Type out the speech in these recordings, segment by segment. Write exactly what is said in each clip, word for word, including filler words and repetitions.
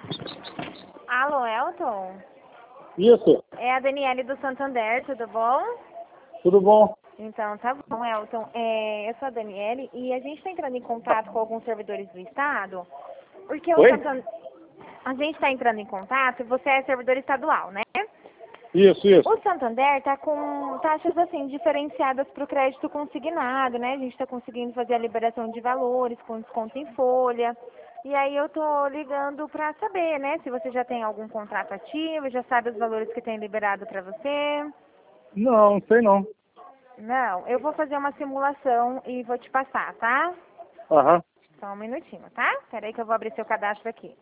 Alô, Elton? Isso, É a Daniele do Santander, tudo bom? tudo bom? Então, tá bom, Elton. É, eu sou a Daniele e a gente está entrando em contato com alguns servidores do Estado, porque o Oi? Santander... A gente está entrando em contato, você é servidor estadual, né? Isso, isso. O Santander está com taxas assim diferenciadas para o crédito consignado, né? A gente está conseguindo fazer a liberação de valores com desconto em folha. E aí eu tô ligando para saber, né? Se você já tem algum contrato ativo, já sabe os valores que tem liberado para você. Não, não sei não. Não, eu vou fazer uma simulação e vou te passar, tá? Aham. Só um minutinho, tá? Peraí que eu vou abrir seu cadastro aqui.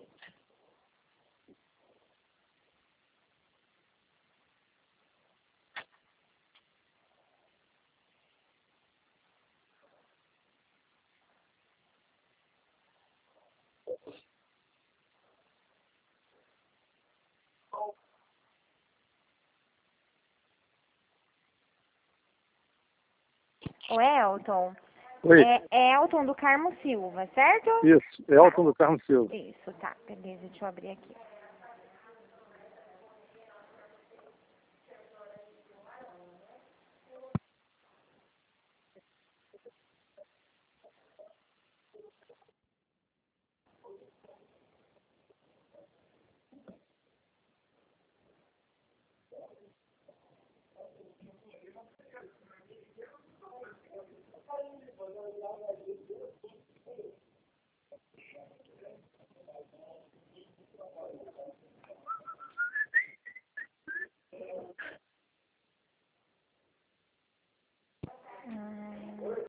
O Elton, Oi, é Elton do Carmo Silva, certo? isso. Elton do Carmo Silva. Isso, tá. Beleza, deixa eu abrir aqui.